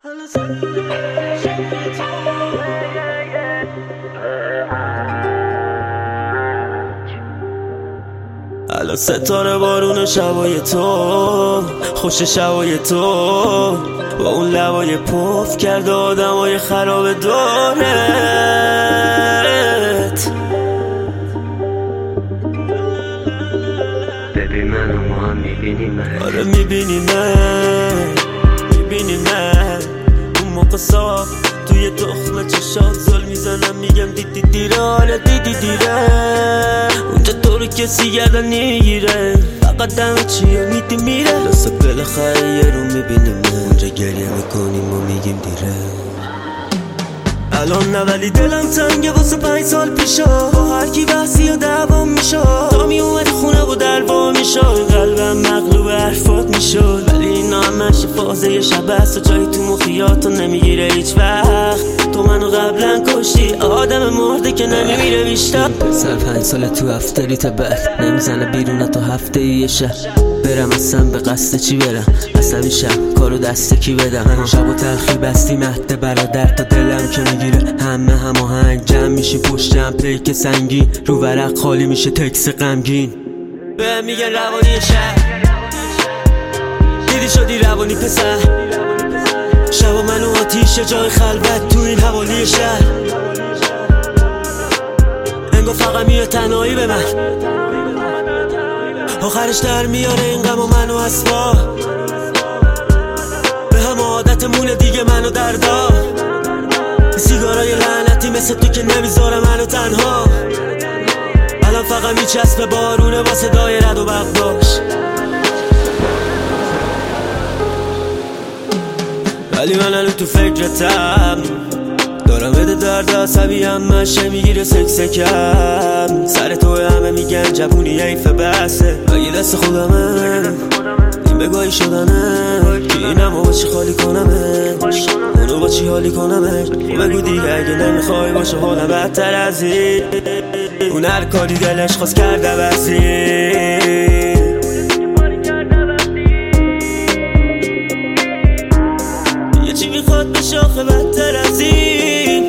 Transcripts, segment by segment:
الان ستاره بارون شبای تو، خوش شبای تو، با اون لبای پف کرده آدمای خراب دارت. ببین منو ما هم میبینیم، آره میبینیم اون موقع صاف توی تخمه چشات زل میزنم میگم دیدی دیره، آره دیدی دیره. اونجا تو رو کسی گردن نمیگیره، فقط دم چیه میدی میره. دست بالاخره یه رو میبینیم، اونجا گریه میکنیم و میگیم دیره. الان نه ولی دلم تنگه واسه 5 سال پیشا، با هر کی بحثی و دعوام میشد. تا می اومدی خونه و دروا میشد، قلبم مغلوب حرفات میشد. ولی اینا همش فازه شب است و جایی تو مخیاتو نمیگیره هیچ وقت. تو منو قبلا کشتی، آدم مرده که نمیمیره بیشتر. پسر 5 سال تو افتریت بعد نمیزنه بیرون تا هفته یه شهر. برم اصلا به قصد چی برم، عصبی شم کارو دست کی بدم. شب و تلخی بستی مهد برادر تا دلم که میگیره همه هماهنگ. جمع میشی پشت جمع پیک سنگین، رو ورق خالی میشه تکس غمگین. به میگن روانی شهر، دیدی شدی روانی پسر. شب و منو آتیش جای خلوت تو این حوالی شهر. انگار فقط میاد تنهایی به من، آخرش در میاره این غم و منو اسوا. به هم عادتمونه دیگه منو دردا. سیگارای لعنتی مثل تو که نمیذاره منو تنها. الان فقط میچسبه بارونه با صدای رد و بغداش. ولی من الان تو فکرتم، دارم بده درد عصبی همشه میگیره سکسکم. سر تو همه میگن جوونی حیف بسه، مگه دست خودمه این بگاهی شدنه. که اینم با چی خالی کنمه، اونو با چی حالی کنمه. بگو دیگه اگه نمیخوای باشه حالم بدتر از این. اون هر کاری دلش خواست کرده بسی، یه چی میخواد به شاخه بدتر از این.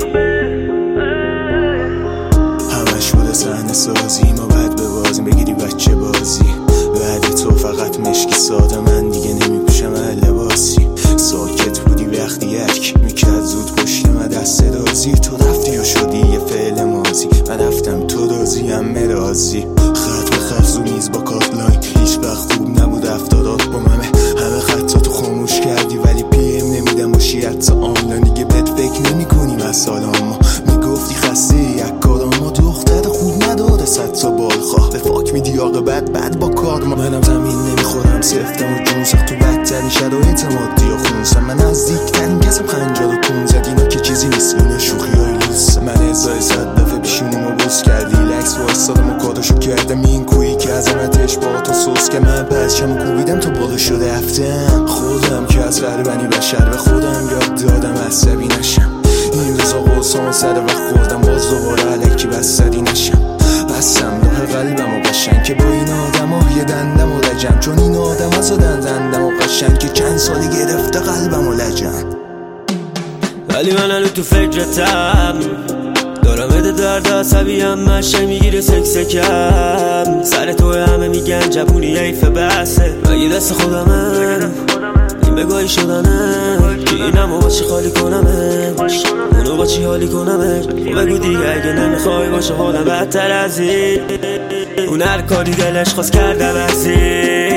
همش بوده صحنه سازی، ما بعد به بازی بگیری بچه بازی. بعد تو فقط مشکی ساده، من دیگه نمیپوشم لباسی. ساکت بودی وقتی یک میکرد زود پشت من دست دازی. تو رفتی و شدی یه فعل مازی، من رفتم تو دازی هم مرازی. خط به خط زو میز با کاتلاین، هیچ وقت خوب نبود افتادات با ممه. همه خطا تو خاموش کردی ولی پی ام نمیدم باشی حتی آنلاین. دیگه بهت فکر نمی کنیم از سالام، ما میگفتی خسته یک کارام. ما دختر خوب نداره 100 تا بالخواه، به فاک میدی آقابت بعد با کار. منم زمین نمیخورم سفتم و جون سخت تو بدترین شرایط مادی و خونسم. من نزدیکترین کسم 55 اینا که چیزی نیست، اینا شوخی های لوس. من ازای 100 دفعه پیشونیمو بوس کردی، لکس وایستادم و کاداشو کردم. این کویی که عظمتش با تو سوس که من پرچمو کوبیدم تو بالا شده رفتم. خودم که از غربنی بشر به خودم یاد دادم عصبی نشم. این روزا قرصامو سر و خوردم، باز دوباره علکی بستری نشم. بستم راه قلبم و قشنگ که با این آدم ها یه دندم و لجم. چون این آدم ها زدن دندم و قشنگ که چند سالی گرفته قلبم و لجم. ولی من الان تو فکرتم، دارم بده درد عصبی همشه میگیره سکسکم. سر تو همه میگن جوونی حیف بسه، مگه دست خودمه این بگاهی شدنه. که اینم با چی خالی کنمه، اونو با چی حالی کنمه. بگو دیگه اگه نمیخوای باشه حالم بدتر از این. اون هر کاری دلش خواست کرده بسی.